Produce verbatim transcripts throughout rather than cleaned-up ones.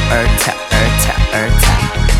옳다 옳다 옳다.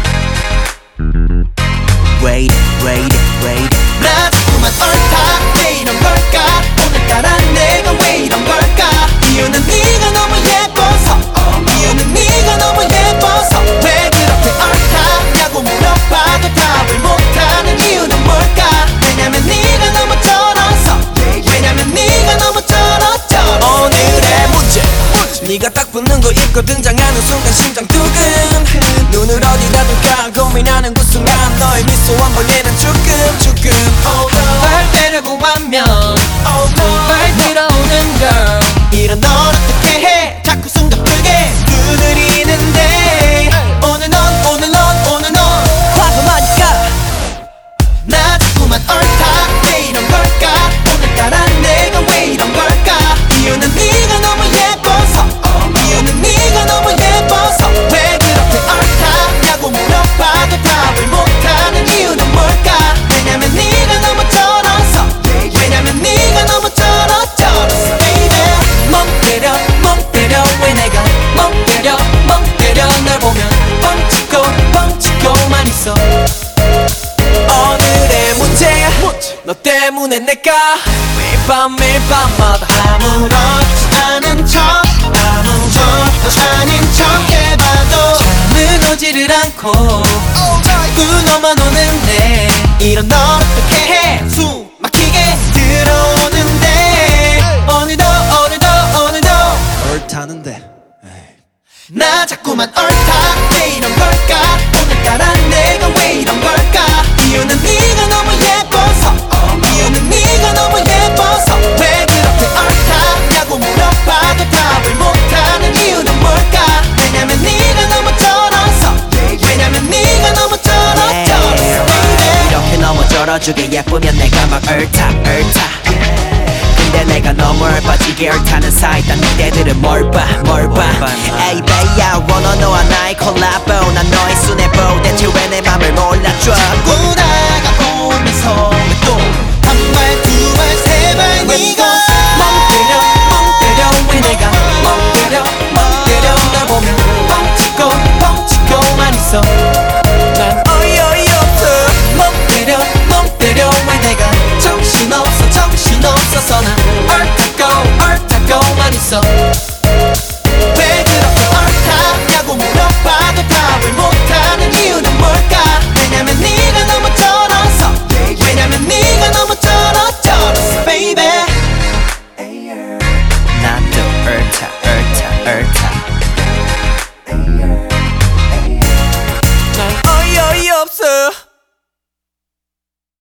Wait wait wait. 나 자꾸만 옳다 왜 이런 걸까. 오늘따라 내가 왜 이런 걸까. 이유는 네가 너무 예뻐서. 이유는 네가 너무 예뻐서. 왜 그렇게 옳다냐고 물어봐도 답을 못하는 이유는 뭘까. 왜냐면 네가 너무 쩔어서. 왜냐면 네가 너무 쩔어 쩔어. 오늘의 문제, 네가 딱 붙는 거 입고 등장하는 순간 심장 두근. 눈을 어디다 둘까 고민하는 그 순간 너의 미소 한 번에는 주금 주금. 발 빼려고 하면 발 들어오는 girl. 이런 널 어떻게 해 자꾸 숨가쁘게 두드리는데. 오늘 넌 오늘 넌 오늘 넌 과감하니까. 나 자꾸만 옳다 왜 이런 걸까. 오늘따라 내가 왜 이런 걸까. 이유는 네가 너무 예뻐서. 이유는 네가 너무 예뻐서. 왜 그렇게 옳다냐고 물어봐도 답을 못하는 이유는 뭘까. 왜냐면 네가 너무 쩔어서. 왜냐면 네가 너무 쩔어 쩔었어 baby. 멍 때려 멍 때려 왜 내가 멍 때려 멍 때려 널 보면 뻥치고 뻥치고만 있어. 오늘의 문제, 너 때문에 내가 매일 밤 매일 밤마다 아무렇지 않은 척 아무것도 아닌 척 해봐도 잠은 오지를 않고 자꾸 너만 오는데. 이런 널 어떻게 해 숨 막히게 들어오는데. 오늘도 오늘도 오늘도 옳다는데. 나 자꾸만 옳다 왜 이런 걸까. 오늘따라 내가 왜 이런 걸까. 이유는 네가 너무 예뻐서. 이유는 네가 너무 예뻐서. 왜 그렇게 옳다냐고 물어봐도 답을 못하는 이유는 뭘까. 왜냐면 네가 너무 쩔어서. 왜냐면 네가 너무 쩔어 쩔었어 baby. 이렇게 너무 쩔어주게 예쁘면 내가 막 옳다 옳다. 근데 내가 너무 얼빠지게 옳다는 사이다. 니네들은 뭘 봐 뭘 봐. Hey baby I wanna know 나의 콜라보. 난 너의 순애보 대체 왜 내 맘을 몰라줘. 자꾸 다가오면서 왜 또 한 발 두 발 세 발 네가 멍 때려 멍 때려 왜 내가 멍 때려 멍 때려 널 보면 뻥치고 뻥치고만 있어. 난 어이어이없어. 멍 때려 멍 때려 왜 내가 정신없어 정신없어서 난 옳다고 옳다고만 있어.